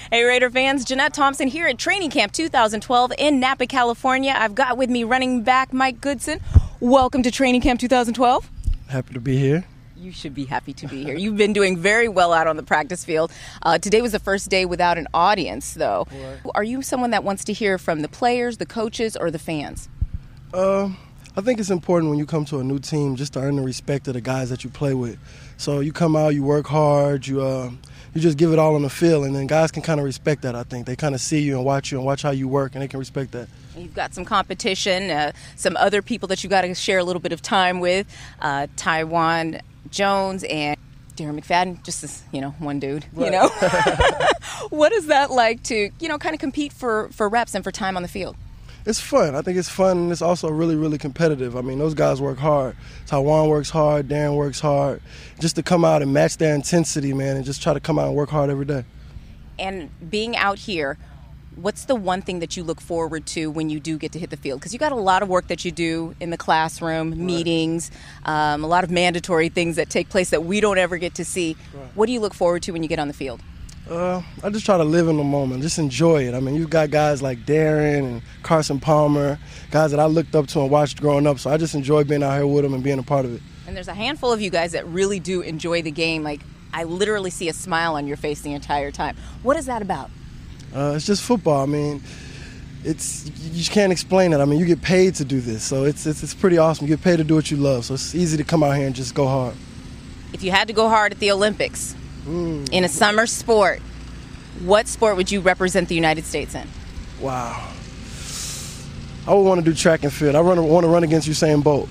Hey, Raider fans, Jeanette Thompson here at Training Camp 2012 in Napa, California. I've got with me running back Mike Goodson. Welcome to Training Camp 2012. Happy to be here. You should be happy to be here. You've been doing very well out on the practice field. Today was the first day without an audience, though. Right. Are you someone that wants to hear from the players, the coaches, or the fans? I think it's important when you come to a new team just to earn the respect of the guys that you play with. So you come out, you work hard, you just give it all on the field, and then guys can kind of respect that, I think. They kind of see you and watch how you work, and they can respect that. You've got some competition, some other people that you got to share a little bit of time with, Taiwan Jones and Darren McFadden, just as, one dude, right. What is that like to, kind of compete for reps and for time on the field? It's fun. I think it's fun, and it's also really, really competitive. I mean, those guys work hard. Taiwan works hard. Darren works hard. Just to come out and match their intensity, man, and just try to come out and work hard every day. And being out here, what's the one thing that you look forward to when you do get to hit the field? Because you got a lot of work that you do in the classroom, right. Meetings, a lot of mandatory things that take place that we don't ever get to see. Right. What do you look forward to when you get on the field? I just try to live in the moment, just enjoy it. I mean, you've got guys like Darren and Carson Palmer, guys that I looked up to and watched growing up, so I just enjoy being out here with them and being a part of it. And there's a handful of you guys that really do enjoy the game. Like, I literally see a smile on your face the entire time. What is that about? It's just football. I mean, you just can't explain it. I mean, you get paid to do this, so it's pretty awesome. You get paid to do what you love, so it's easy to come out here and just go hard. If you had to go hard at the Olympics, in a summer sport, what sport would you represent the United States in? Wow. I would want to do track and field. I want to run against Usain Bolt.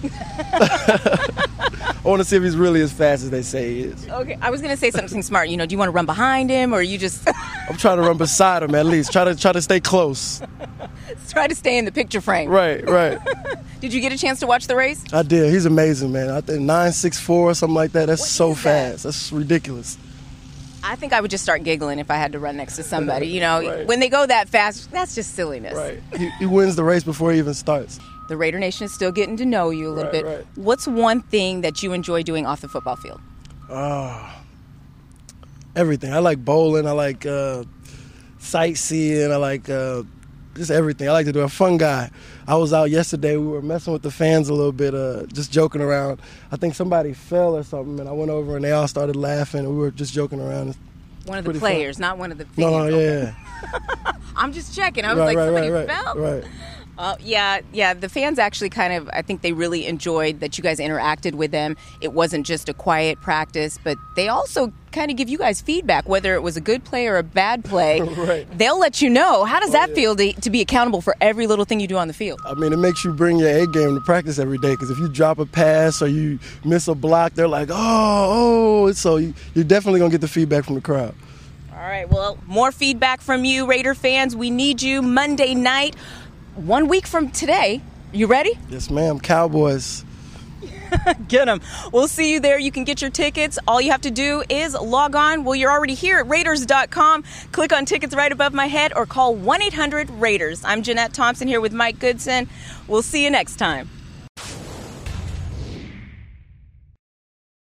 I want to see if he's really as fast as they say he is. Okay, I was going to say something smart. Do you want to run behind him, or you just... I'm trying to run beside him at least. Try to stay close. Try to stay in the picture frame. Right. Did you get a chance to watch the race? I did. He's amazing, man. I think 9.64 or something like that. That's so fast. That's ridiculous. I think I would just start giggling if I had to run next to somebody. Right. When they go that fast, that's just silliness. Right. He wins the race before he even starts. The Raider Nation is still getting to know you a little bit. Right. What's one thing that you enjoy doing off the football field? Everything. I like bowling. I like sightseeing. I like just everything. I like to do. I'm a fun guy. I was out yesterday. We were messing with the fans a little bit, just joking around. I think somebody fell or something, and I went over and they all started laughing. And we were just joking around. One of the players, not one of the fans. No, yeah. I'm just checking. I was somebody fell? Right. Yeah. The fans actually I think they really enjoyed that you guys interacted with them. It wasn't just a quiet practice, but they also kind of give you guys feedback, whether it was a good play or a bad play. Right. They'll let you know. How does that feel to be accountable for every little thing you do on the field? I mean, it makes you bring your A game to practice every day, because if you drop a pass or you miss a block, they're like, oh. So you're definitely going to get the feedback from the crowd. All right, well, more feedback from you, Raider fans. We need you Monday night. 1 week from today. You ready? Yes, ma'am. Cowboys. Get them. We'll see you there. You can get your tickets. All you have to do is log on. Well, you're already here at Raiders.com. Click on tickets right above my head or call 1-800-RAIDERS. I'm Jeanette Thompson here with Mike Goodson. We'll see you next time.